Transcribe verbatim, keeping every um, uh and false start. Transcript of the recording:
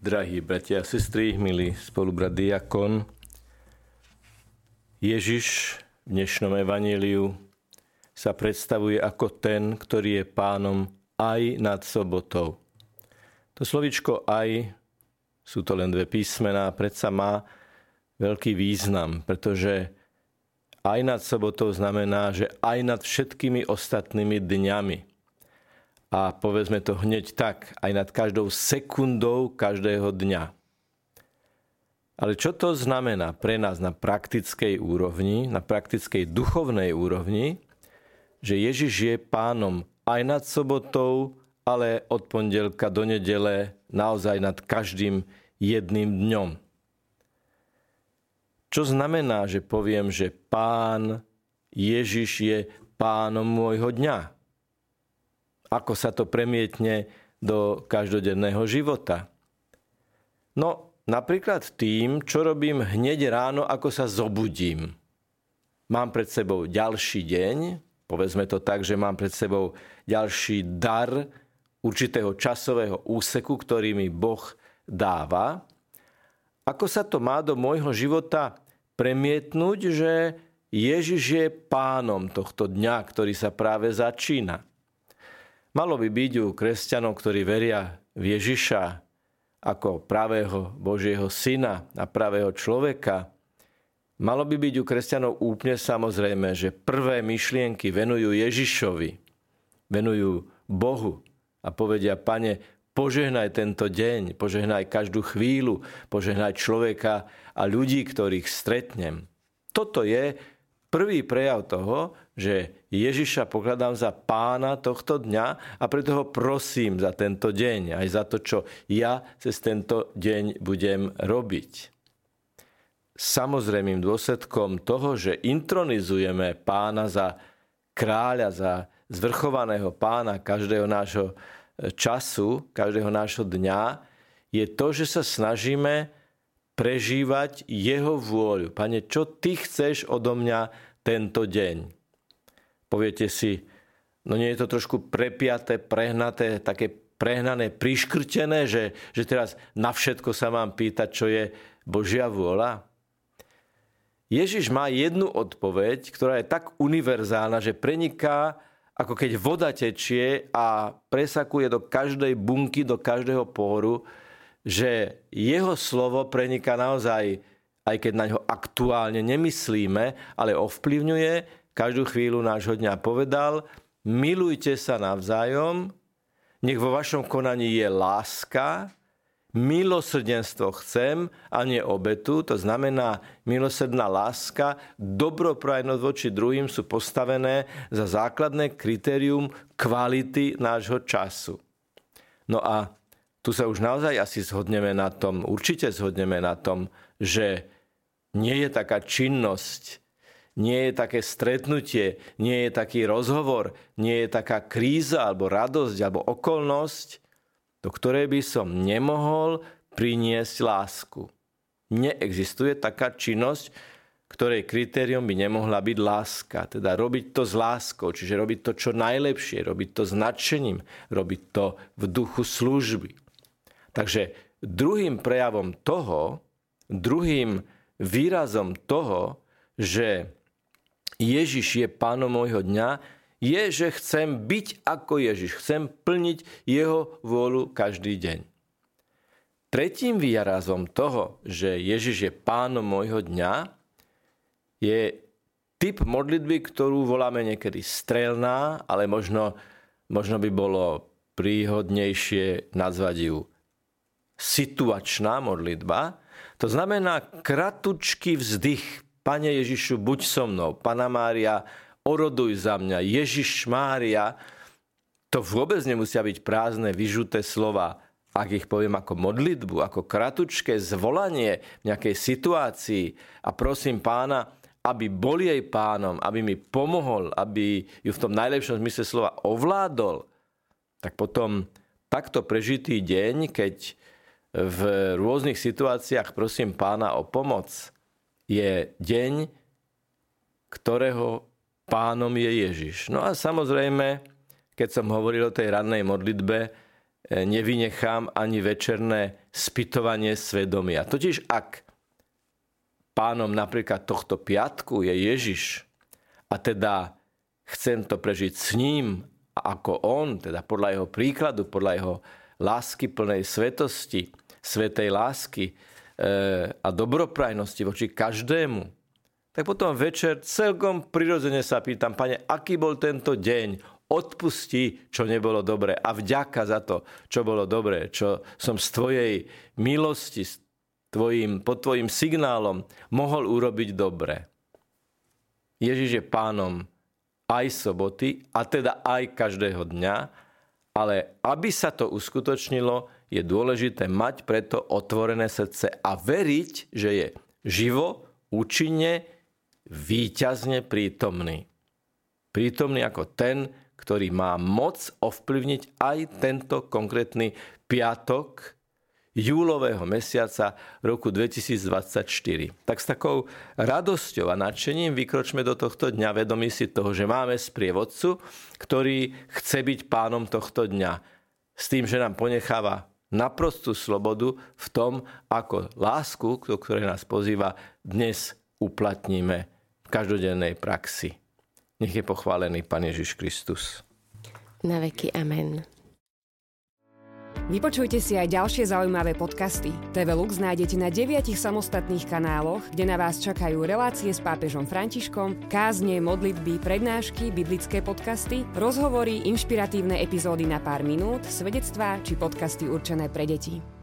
Drahí bratia a sestry, milý spolubrat diakon, Ježiš v dnešnom evanjeliu sa predstavuje ako ten, ktorý je pánom aj nad sobotou. To slovíčko aj, sú to len dve písmená, predsa má veľký význam, pretože aj nad sobotou znamená, že aj nad všetkými ostatnými dňami. A povedzme to hneď tak, aj nad každou sekundou každého dňa. Ale čo to znamená pre nás na praktickej úrovni, na praktickej duchovnej úrovni, že Ježiš je pánom aj nad sobotou, ale od pondelka do nedele naozaj nad každým jedným dňom. Čo znamená, že poviem, že pán Ježiš je pánom môjho dňa? Ako sa to premietne do každodenného života? No, napríklad tým, čo robím hneď ráno, ako sa zobudím. Mám pred sebou ďalší deň, povedzme to tak, že mám pred sebou ďalší dar určitého časového úseku, ktorý mi Boh dáva. Ako sa to má do môjho života premietnúť, že Ježiš je pánom tohto dňa, ktorý sa práve začína? Malo by byť u kresťanov, ktorí veria v Ježiša ako pravého Božieho syna a pravého človeka, malo by byť u kresťanov úplne samozrejme, že prvé myšlienky venujú Ježišovi, venujú Bohu a povedia: Pane, požehnaj tento deň, požehnaj každú chvíľu, požehnaj človeka a ľudí, ktorých stretnem. Toto je prvý prejav toho, že Ježiša pokladám za pána tohto dňa a preto ho prosím za tento deň, aj za to, čo ja cez tento deň budem robiť. Samozrejmým dôsledkom toho, že intronizujeme pána za kráľa, za zvrchovaného pána každého nášho času, každého nášho dňa, je to, že sa snažíme prežívať jeho vôľu. Pane, čo ty chceš odo mňa tento deň? Poviete si, no nie je to trošku prepiaté, prehnaté, také prehnané, priškrtené, že, že teraz na všetko sa mám pýtať, čo je Božia vôľa? Ježiš má jednu odpoveď, ktorá je tak univerzálna, že preniká, ako keď voda tečie a presakuje do každej bunky, do každého póru, že jeho slovo preniká naozaj, aj keď na ňo aktuálne nemyslíme, ale ovplyvňuje každú chvíľu nášho dňa. Povedal: milujte sa navzájom, nech vo vašom konaní je láska, milosrdenstvo chcem a nie obetu. To znamená, milosrdná láska, dobroprajnosť voči druhým sú postavené za základné kritérium kvality nášho času. No a tu sa už naozaj asi zhodneme na tom, určite zhodneme na tom, že nie je taká činnosť, nie je také stretnutie, nie je taký rozhovor, nie je taká kríza alebo radosť alebo okolnosť, do ktorej by som nemohol priniesť lásku. Neexistuje taká činnosť, ktorej kritérium by nemohla byť láska. Teda robiť to s láskou, čiže robiť to čo najlepšie, robiť to s nadšením, robiť to v duchu služby. Takže druhým prejavom toho, druhým výrazom toho, že Ježiš je pánom môjho dňa, je, že chcem byť ako Ježiš. Chcem plniť jeho vôľu každý deň. Tretím výrazom toho, že Ježiš je pánom môjho dňa, je typ modlitby, ktorú voláme niekedy strelná, ale možno, možno by bolo príhodnejšie nazvať ju situačná modlitba. To znamená kratučký vzdych: Pane Ježišu, buď so mnou. Panna Mária, oroduj za mňa. Ježiš Mária. To vôbec nemusia byť prázdne, vyžuté slova. Ak ich poviem ako modlitbu, ako kratučké zvolanie v nejakej situácii a prosím pána, aby bol jej pánom, aby mi pomohol, aby ju v tom najlepšom zmysle slova ovládol, tak potom takto prežitý deň, keď v rôznych situáciách prosím pána o pomoc, je deň, ktorého pánom je Ježiš. No a samozrejme, keď som hovoril o tej rannej modlitbe, nevynechám ani večerné spytovanie svedomia. Totiž ak pánom napríklad tohto piatku je Ježiš a teda chcem to prežiť s ním ako on, teda podľa jeho príkladu, podľa jeho lásky plnej svetosti, svetej lásky e, a dobroprajnosti voči každému, tak potom večer celkom prirodzene sa pýtam, Pane, aký bol tento deň? Odpusti, čo nebolo dobre a vďaka za to, čo bolo dobré, čo som z tvojej milosti, s tvojim, pod tvojim signálom mohol urobiť dobre. Ježiš je pánom aj soboty, a teda aj každého dňa, ale aby sa to uskutočnilo, je dôležité mať preto otvorené srdce a veriť, že je živo, účinne, víťazne prítomný. Prítomný ako ten, ktorý má moc ovplyvniť aj tento konkrétny piatok júlového mesiaca roku dvetisícdvadsaťštyri. Tak s takou radosťou a nadšením vykročme do tohto dňa, vedomí si toho, že máme sprievodcu, ktorý chce byť pánom tohto dňa. S tým, že nám ponecháva naprostú slobodu v tom, ako lásku, do ktorej nás pozýva, dnes uplatníme v každodennej praxi. Nech je pochválený Pán Ježiš Kristus. Na veky amen. Vypočujte si aj ďalšie zaujímavé podcasty. té vé Lux nájdete na deviatich samostatných kanáloch, kde na vás čakajú relácie s pápežom Františkom, kázne, modlitby, prednášky, biblické podcasty, rozhovory, inšpiratívne epizódy na pár minút, svedectvá či podcasty určené pre deti.